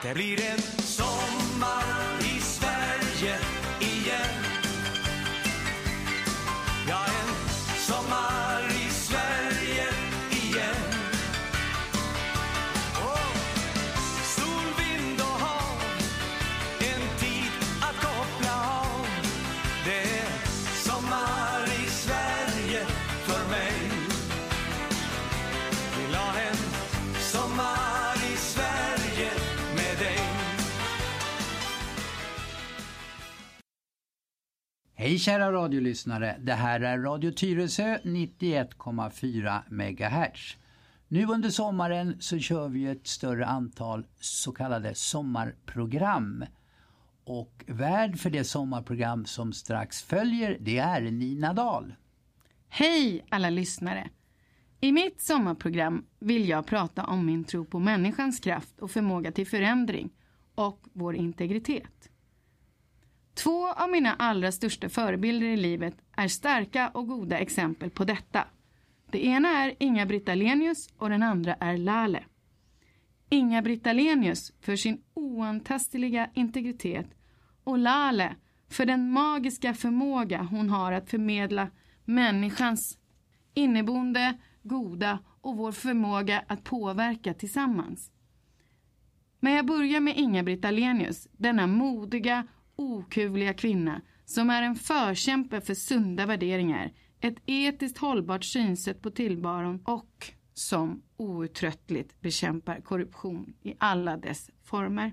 Det blir en sommar i Sverige igen. Ja, en sommar i Sverige igen. Oh, sol, vind och hav, en tid att koppla av. Det är sommar i Sverige för mig. Vill ha en sommar i Sverige med dig. Hej kära radiolyssnare, det här är Radio Tyresö 91,4 MHz. Nu under sommaren så kör vi ett större antal så kallade sommarprogram. Och värd för det sommarprogram som strax följer, det är Nina Dahl. Hej alla lyssnare! I mitt sommarprogram vill jag prata om min tro på människans kraft och förmåga till förändring och vår integritet. 2 av mina allra största förebilder i livet är starka och goda exempel på detta. Det ena är Inga-Britt Ahlenius och den andra är Lale. Inga-Britt Ahlenius för sin oantastliga integritet och Lale för den magiska förmåga hon har att förmedla människans inneboende, goda och vår förmåga att påverka tillsammans. Men jag börjar med Inga-Britt Ahlenius, denna modiga, okuvliga kvinna som är en förkämpe för sunda värderingar, ett etiskt hållbart synsätt på tillvaron och som outtröttligt bekämpar korruption i alla dess former.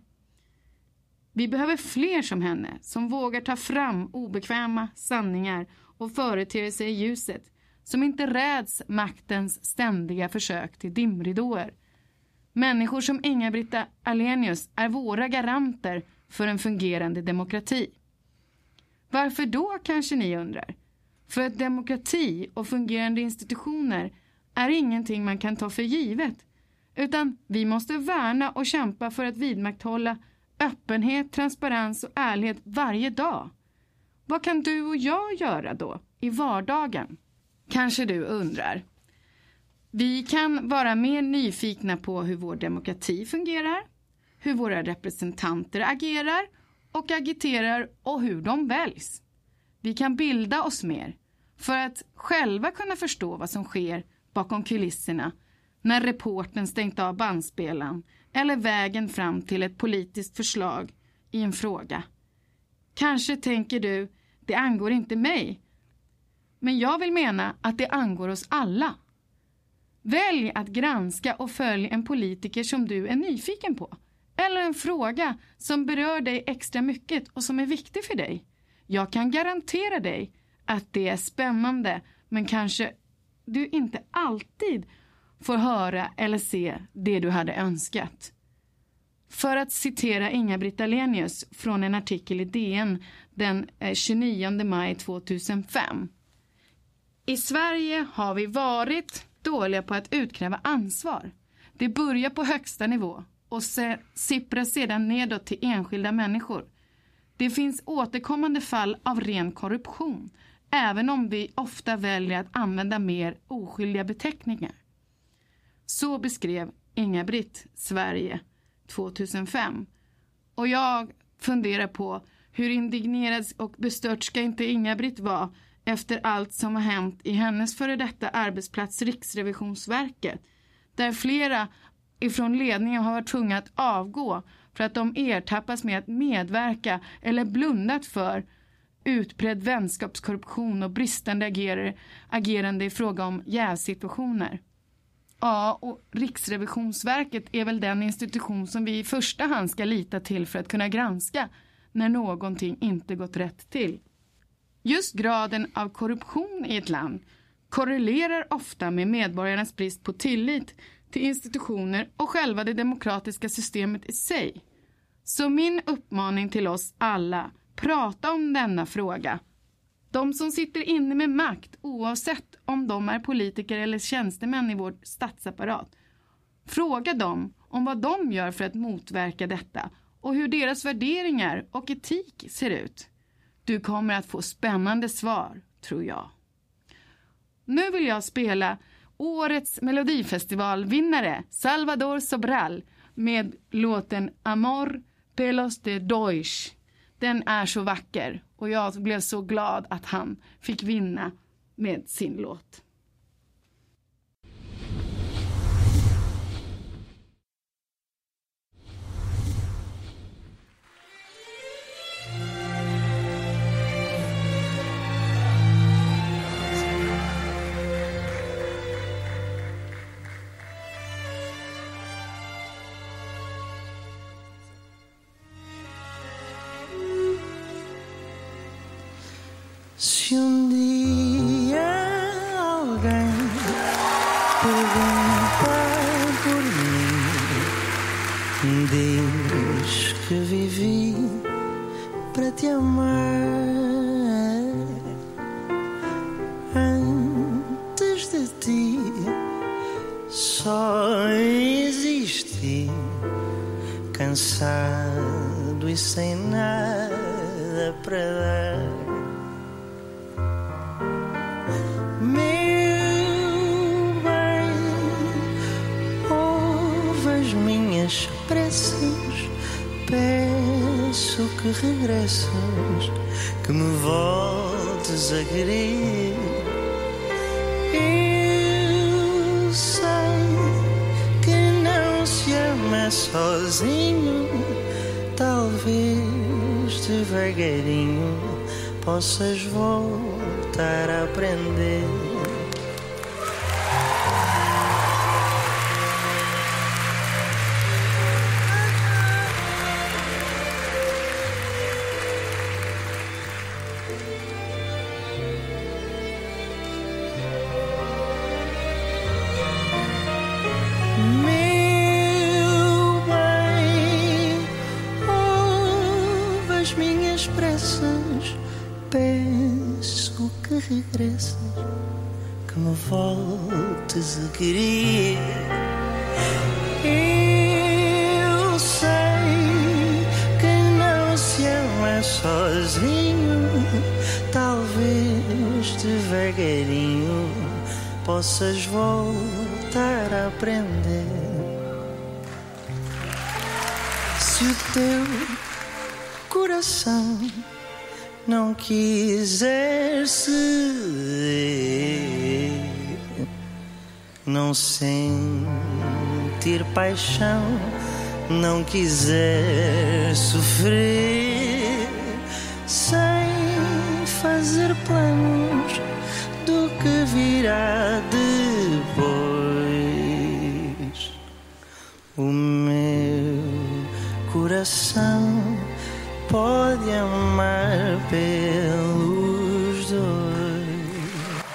Vi behöver fler som henne som vågar ta fram obekväma sanningar och företeelser i ljuset, som inte räds maktens ständiga försök till dimridåer. Människor som Inga-Britt Ahlenius är våra garanter för en fungerande demokrati. Varför då, kanske ni undrar? För att demokrati och fungerande institutioner är ingenting man kan ta för givet, utan vi måste värna och kämpa för att vidmakthålla öppenhet, transparens och ärlighet varje dag. Vad kan du och jag göra då i vardagen? Kanske du undrar. Vi kan vara mer nyfikna på hur vår demokrati fungerar, hur våra representanter agerar och agiterar och hur de väljs. Vi kan bilda oss mer för att själva kunna förstå vad som sker bakom kulisserna när reportern stängt av bandspelaren eller vägen fram till ett politiskt förslag i en fråga. Kanske tänker du, det angår inte mig. Men jag vill mena att det angår oss alla. Välj att granska och följ en politiker som du är nyfiken på. Eller en fråga som berör dig extra mycket och som är viktig för dig. Jag kan garantera dig att det är spännande, men kanske du inte alltid får höra eller se det du hade önskat. För att citera Inga-Britt Ahlenius från en artikel i DN den 29 maj 2005. I Sverige har vi varit dåliga på att utkräva ansvar. Det börjar på högsta nivå och sipprar sedan nedåt till enskilda människor. Det finns återkommande fall av ren korruption, även om vi ofta väljer att använda mer oskyldiga beteckningar. Så beskrev Inga-Britt Sverige 2005. Och jag funderar på hur indignerad och bestört ska inte Inga-Britt vara efter allt som har hänt i hennes före detta arbetsplats Riksrevisionsverket, där flera ifrån ledningen har varit tvungna att avgå för att de ertappas med att medverka eller blundat för utbredd vänskapskorruption och bristande agerande i fråga om jävsituationer. Ja, och Riksrevisionsverket är väl den institution som vi i första hand ska lita till för att kunna granska när någonting inte gått rätt till. Just graden av korruption i ett land korrelerar ofta med medborgarnas brist på tillit till institutioner och själva det demokratiska systemet i sig. Så min uppmaning till oss alla, prata om denna fråga. De som sitter inne med makt, oavsett om de är politiker eller tjänstemän i vår statsapparat, fråga dem om vad de gör för att motverka detta och hur deras värderingar och etik ser ut. Du kommer att få spännande svar, tror jag. Nu vill jag spela årets Melodifestivalvinnare Salvador Sobral med låten Amor de los de Deutsch. Den är så vacker och jag blev så glad att han fick vinna med sin låt. Se dia alguém perguntar por mim, diz que vivi para te amar. Antes de ti só existi, cansado e sem nada para dar. Preces, peço que regresses, que me voltes a querer. Eu sei que não se ama sozinho, talvez devagarinho possas voltar a aprender. Peço que regresses, que me voltes a querer. Eu sei que não se ama sozinho, talvez devagarinho possas voltar a aprender. Se o teu coração não quiser ceder, não sentir paixão, não quiser sofrer, sem fazer planos do que virá depois. O meu coração pode amar pelos dois.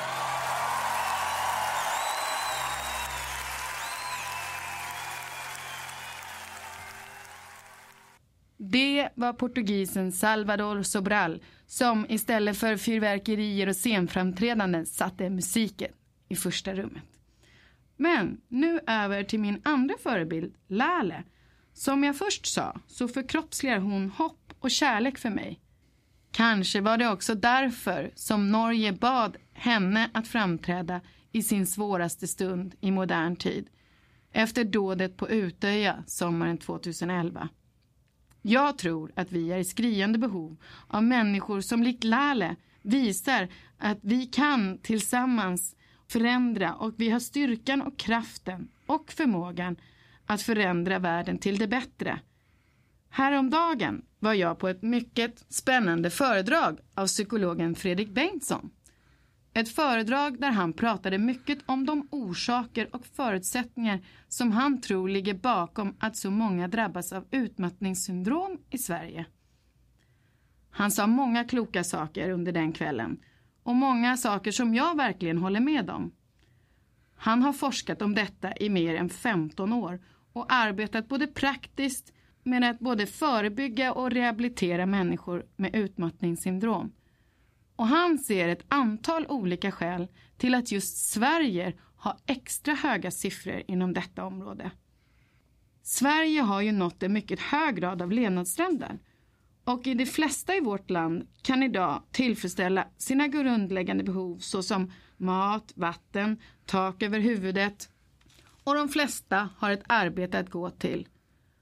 Det var portugisen Salvador Sobral som istället för fyrverkerier och scenframträdanden satte musiken i första rummet. Men nu över till min andra förebild, Lale. Som jag först sa så förkroppsligar hon hopp och kärlek för mig. Kanske var det också därför som Norge bad henne att framträda i sin svåraste stund i modern tid. Efter dådet på Utöja sommaren 2011. Jag tror att vi är i skriande behov av människor som likt Lale visar att vi kan tillsammans förändra och vi har styrkan och kraften och förmågan att förändra världen till det bättre. Häromdagen var jag på ett mycket spännande föredrag av psykologen Fredrik Bengtsson. Ett föredrag där han pratade mycket om de orsaker och förutsättningar som han tror ligger bakom att så många drabbas av utmattningssyndrom i Sverige. Han sa många kloka saker under den kvällen och många saker som jag verkligen håller med om. Han har forskat om detta i mer än 15 år och arbetat både praktiskt med att både förebygga och rehabilitera människor med utmattningssyndrom. Och han ser ett antal olika skäl till att just Sverige har extra höga siffror inom detta område. Sverige har ju nått en mycket hög grad av levnadsstandard. Och i de flesta i vårt land kan idag tillfredsställa sina grundläggande behov såsom mat, vatten, tak över huvudet. Och de flesta har ett arbete att gå till.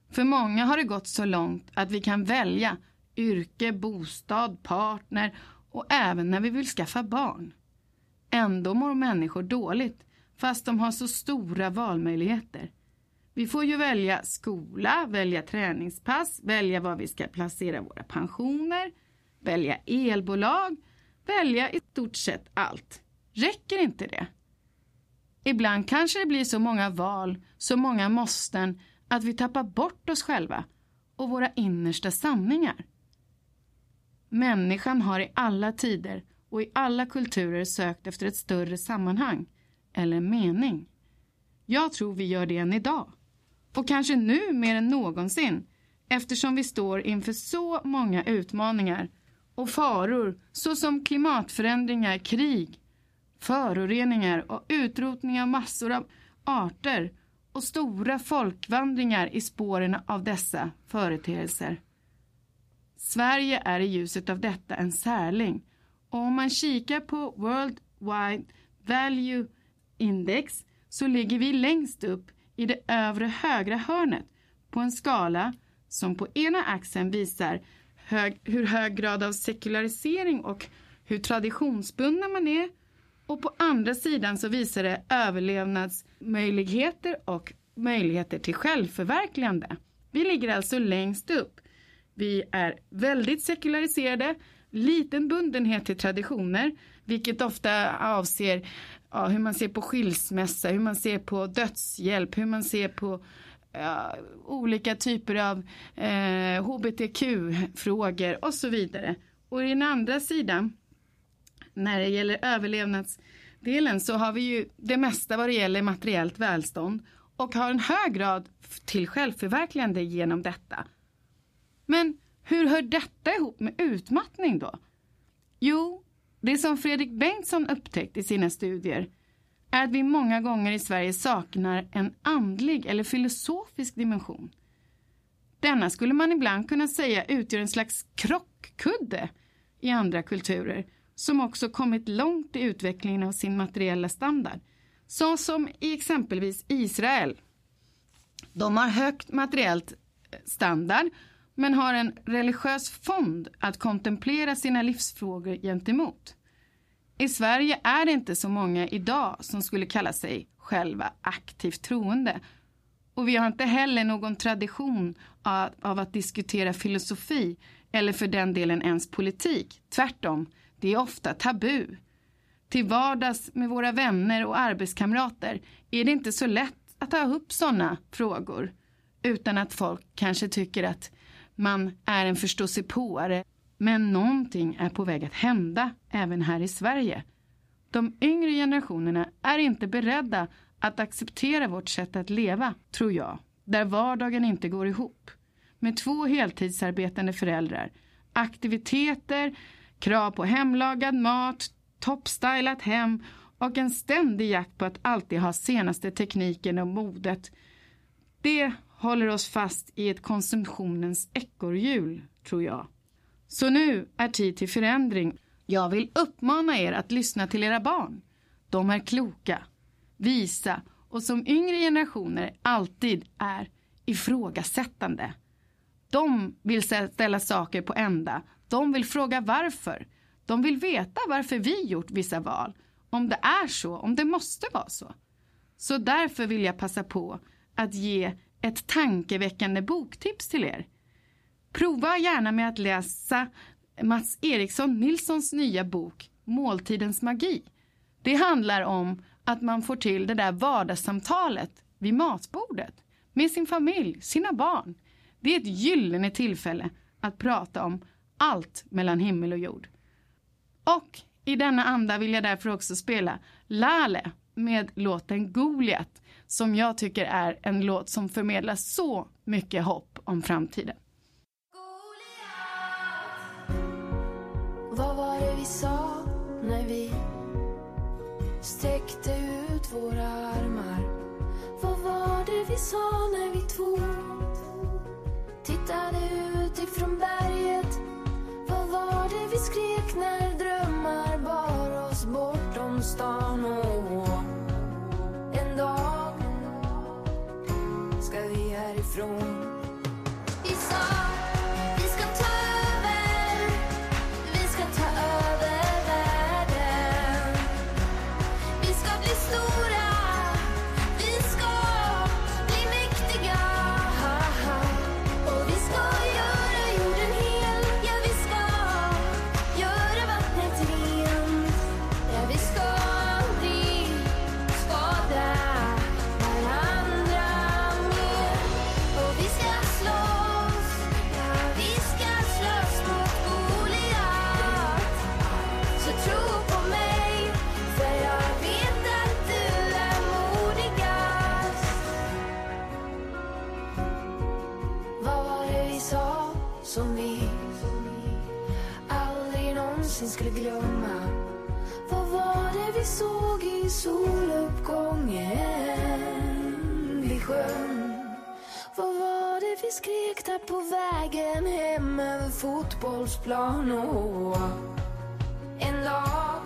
För många har det gått så långt att vi kan välja yrke, bostad, partner och även när vi vill skaffa barn. Ändå mår människor dåligt fast de har så stora valmöjligheter. Vi får ju välja skola, välja träningspass, välja var vi ska placera våra pensioner, välja elbolag, välja i stort sett allt. Räcker inte det? Ibland kanske det blir så många val, så många måsten att vi tappar bort oss själva och våra innersta sanningar. Människan har i alla tider och i alla kulturer sökt efter ett större sammanhang eller mening. Jag tror vi gör det än idag. Och kanske nu mer än någonsin, eftersom vi står inför så många utmaningar och faror såsom klimatförändringar, krig, föroreningar och utrotning av massor av arter och stora folkvandringar i spåren av dessa företeelser. Sverige är i ljuset av detta en särling, och om man kikar på World Wide Value Index så ligger vi längst upp i det övre högra hörnet på en skala som på ena axeln visar hur hög grad av sekularisering och hur traditionsbunden man är, och på andra sidan så visar det överlevnadsmöjligheter och möjligheter till självförverkligande. Vi ligger alltså längst upp. Vi är väldigt sekulariserade, liten bundenhet till traditioner, vilket ofta avser hur man ser på skilsmässa, hur man ser på dödshjälp, hur man ser på olika typer av hbtq-frågor och så vidare. Och i den andra sidan, när det gäller överlevnadsdelen, så har vi ju det mesta vad det gäller materiellt välstånd och har en hög grad till självförverkligande genom detta. Men hur hör detta ihop med utmattning då? Jo, det som Fredrik Bengtsson upptäckt i sina studier är att vi många gånger i Sverige saknar en andlig eller filosofisk dimension. Denna skulle man ibland kunna säga utgör en slags krockkudde i andra kulturer som också kommit långt i utvecklingen av sin materiella standard. Så som i exempelvis Israel. De har högt materiellt standard men har en religiös fond att kontemplera sina livsfrågor gentemot. I Sverige är det inte så många idag som skulle kalla sig själva aktivt troende. Och vi har inte heller någon tradition av att diskutera filosofi eller för den delen ens politik. Tvärtom, det är ofta tabu. Till vardags med våra vänner och arbetskamrater är det inte så lätt att ta upp sådana frågor utan att folk kanske tycker att man är en förståsigpåare. Men någonting är på väg att hända även här i Sverige. De yngre generationerna är inte beredda att acceptera vårt sätt att leva, tror jag. Där vardagen inte går ihop. Med 2 heltidsarbetande föräldrar. Aktiviteter, krav på hemlagad mat, toppstylat hem och en ständig jakt på att alltid ha senaste tekniken och modet. Det håller oss fast i ett konsumtionens ekorrhjul, tror jag. Så nu är tid till förändring. Jag vill uppmana er att lyssna till era barn. De är kloka, visa och som yngre generationer alltid är ifrågasättande. De vill ställa saker på ända. De vill fråga varför. De vill veta varför vi gjort vissa val. Om det är så, om det måste vara så. Så därför vill jag passa på att ge ett tankeväckande boktips till er. Prova gärna med att läsa Mats Eriksson Nilssons nya bok Måltidens magi. Det handlar om att man får till det där vardagssamtalet vid matbordet med sin familj, sina barn. Det är ett gyllene tillfälle att prata om allt mellan himmel och jord. Och i denna anda vill jag därför också spela Lale med låten Goliat, som jag tycker är en låt som förmedlar så mycket hopp om framtiden. Vad var det vi sa när vi sträckte ut våra armar? Vad var det vi sa när vi två tittade ut ifrån berget? Vad var det vi skrek när drömmar bar oss bortom stan? Och en dag ska vi härifrån. någonsin skulle glömma. Vad var det vi såg i soluppgången vid sjön? Vad var det vi skrek där på vägen hem över fotbollsplan? Och en dag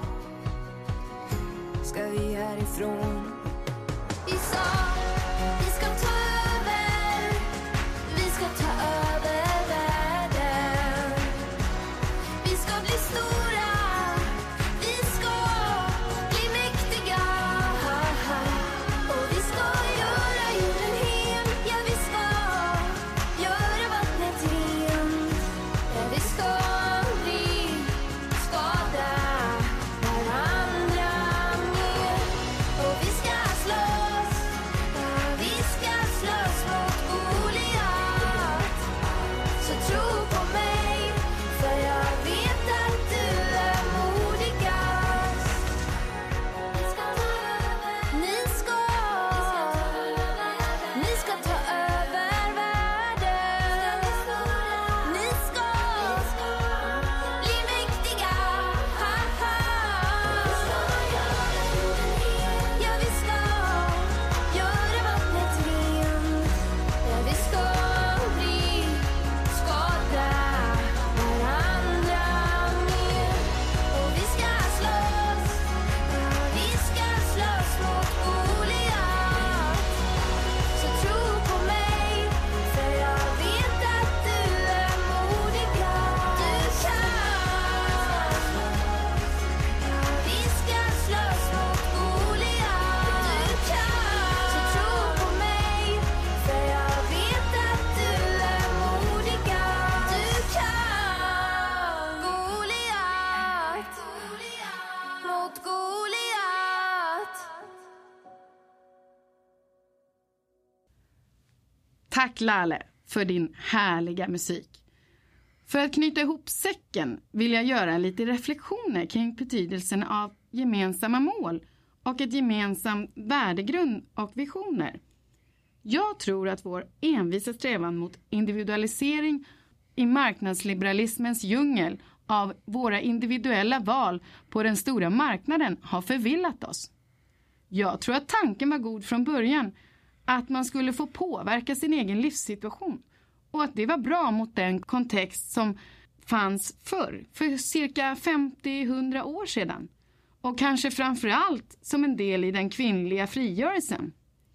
ska vi härifrån. Vi sa, vi ska ta över, vi ska ta över världen. Vi ska bli stora, vi ska bli mäktiga. Och vi ska göra jorden hel, ja vi ska göra vattnet rent. Ja vi ska aldrig skada varandra mer. Och vi ska slåss, ja vi ska slåss mot Goliat. Så tro på mig, för jag vet att du är modigast. Ni ska ta över, ni ska ta över världen. Ni ska bli mäktiga. Ja vi ska göra vattnet rent. Ja vi ska aldrig skada varandra mer. Och vi ska slåss, ja vi ska slåss mot Goliat. Så tro på mig, för jag vet att du är modigast. Du kan. Ja vi ska slåss mot Goliat. Du kan. Så tro på mig, för jag vet att du är modigast. Du kan. Goliat mot Goliat. Tack Lale för din härliga musik. För att knyta ihop säcken vill jag göra lite reflektioner kring betydelsen av gemensamma mål och ett gemensamt värdegrund och visioner. Jag tror att vår envisa strävan mot individualisering i marknadsliberalismens djungel av våra individuella val på den stora marknaden har förvillat oss. Jag tror att tanken var god från början, att man skulle få påverka sin egen livssituation och att det var bra mot den kontext som fanns förr, för cirka 50-100 år sedan. Och kanske framförallt som en del i den kvinnliga frigörelsen.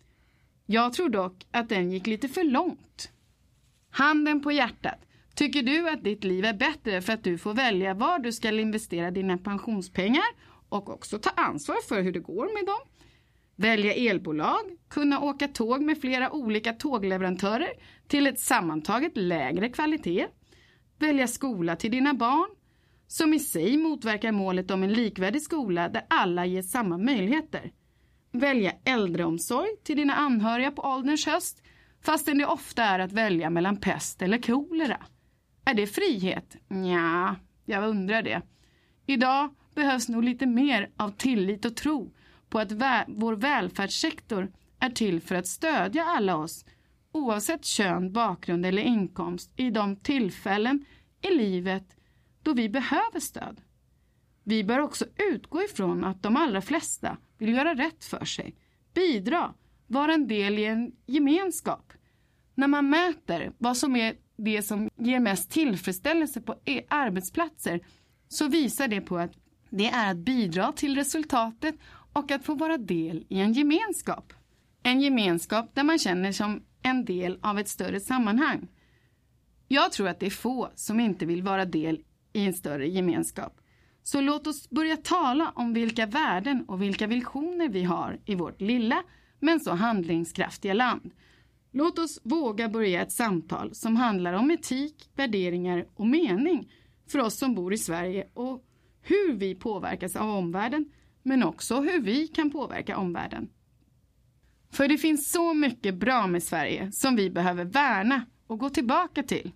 Jag tror dock att den gick lite för långt. Handen på hjärtat. Tycker du att ditt liv är bättre för att du får välja var du ska investera dina pensionspengar och också ta ansvar för hur det går med dem? Välja elbolag, kunna åka tåg med flera olika tågleverantörer till ett sammantaget lägre kvalitet. Välja skola till dina barn, som i sig motverkar målet om en likvärdig skola där alla ges samma möjligheter. Välja äldreomsorg till dina anhöriga på ålderns höst, fastän det ofta är att välja mellan pest eller kolera. Är det frihet? Nja, jag undrar det. Idag behövs nog lite mer av tillit och tro på att vår välfärdssektor är till för att stödja alla oss, oavsett kön, bakgrund eller inkomst, i de tillfällen i livet då vi behöver stöd. Vi bör också utgå ifrån att de allra flesta vill göra rätt för sig, bidra, vara en del i en gemenskap. När man mäter vad som är det som ger mest tillfredsställelse på arbetsplatser, så visar det på att det är att bidra till resultatet och att få vara del i en gemenskap. En gemenskap där man känner som en del av ett större sammanhang. Jag tror att det är få som inte vill vara del i en större gemenskap. Så låt oss börja tala om vilka värden och vilka visioner vi har i vårt lilla men så handlingskraftiga land. Låt oss våga börja ett samtal som handlar om etik, värderingar och mening för oss som bor i Sverige och hur vi påverkas av omvärlden, men också hur vi kan påverka omvärlden. För det finns så mycket bra med Sverige som vi behöver värna och gå tillbaka till.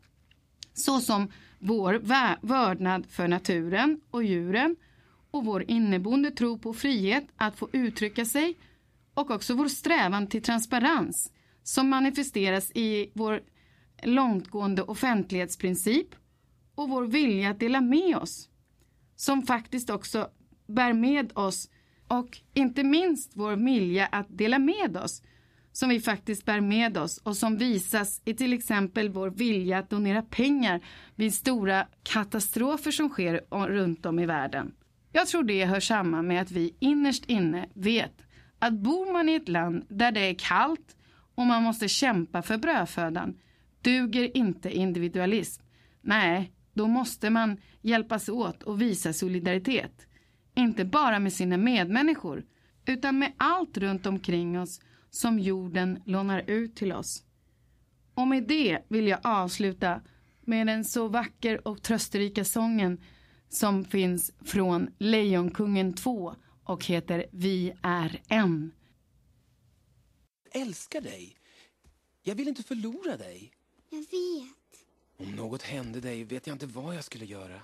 Så som vår vördnad för naturen och djuren och vår inneboende tro på frihet att få uttrycka sig, och också vår strävan till transparens som manifesteras i vår långtgående offentlighetsprincip och vår vilja att dela med oss. som faktiskt också bär med oss, och inte minst vår vilja att dela med oss som vi faktiskt bär med oss och som visas i till exempel vår vilja att donera pengar vid stora katastrofer som sker runt om i världen. Jag tror det hör samman med att vi innerst inne vet att bor man i ett land där det är kallt och man måste kämpa för brödfödan, duger inte individualism. Nej, då måste man hjälpas åt och visa solidaritet. Inte bara med sina medmänniskor, utan med allt runt omkring oss som jorden lånar ut till oss. Och med det vill jag avsluta med den så vacker och trösterika sången som finns från Lejonkungen 2 och heter Vi är en. Jag älskar dig. Jag vill inte förlora dig. Jag vet. Om något hände dig vet jag inte vad jag skulle göra.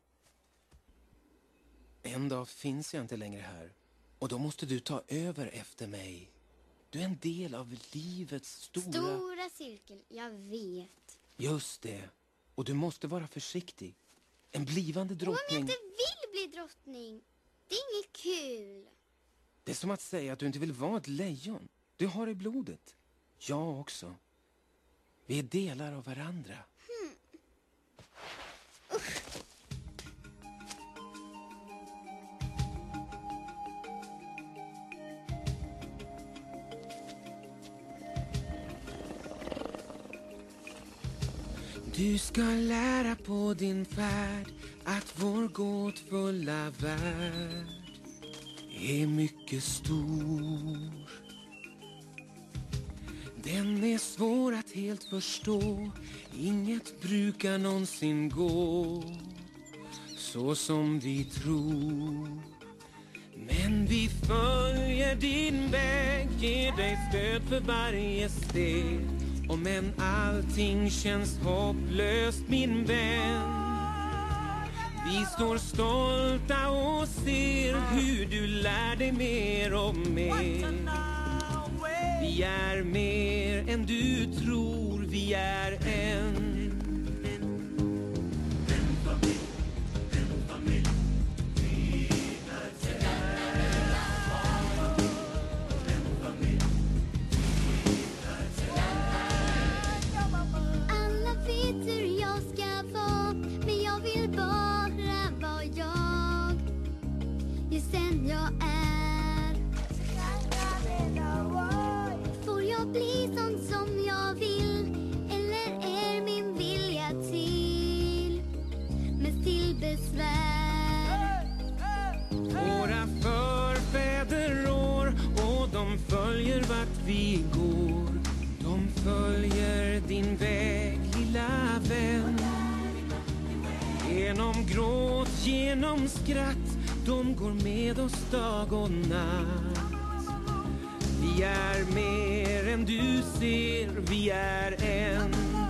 En dag finns jag inte längre här. Och då måste du ta över efter mig. Du är en del av livets Stora cirkel, jag vet. Just det. Och du måste vara försiktig. En blivande drottning... Om jag inte vill bli drottning, det är inget kul. Det är som att säga att du inte vill vara ett lejon. Du har i blodet. Jag också. Vi är delar av varandra. Du ska lära på din färd att vår gåtfulla värld är mycket stor. Den är svår att helt förstå. Inget brukar någonsin gå så som vi tror. Men vi följer din väg, ger dig stöd för varje steg. Om än allting känns hopplöst, min vän, vi står stolta och ser hur du lär dig mer och mer. Vi är mer än du tror, vi är en. Våra förfäder rår och de följer vart vi går. De följer din väg, lilla vän. Genom gråt, genom skratt, de går med oss dag och natt. Vi är mer än du ser, vi är en.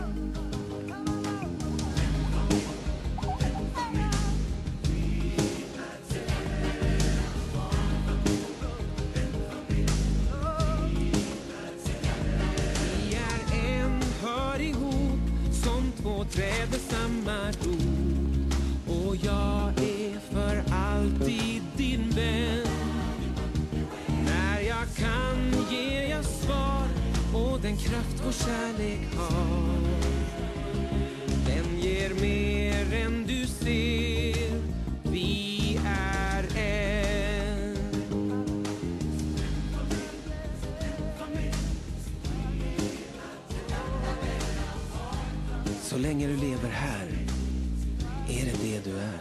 Träd med samma rot. Och jag är för alltid din vän. När jag kan ger jag svar. Och den kraft vår kärlek har, den ger mer än du ser. Vi är en. Så länge du lever här är det du är.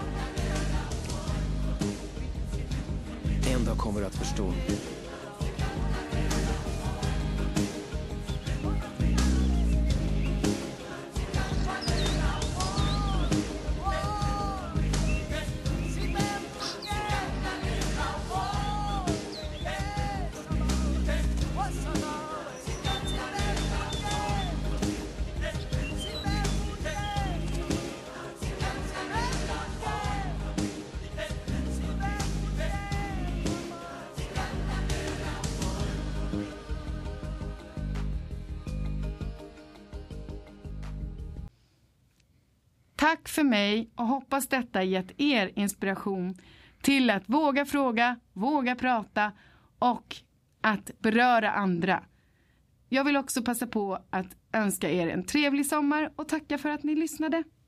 En dag kommer du att förstå. Tack för mig och hoppas detta gett er inspiration till att våga fråga, våga prata och att beröra andra. Jag vill också passa på att önska er en trevlig sommar och tacka för att ni lyssnade.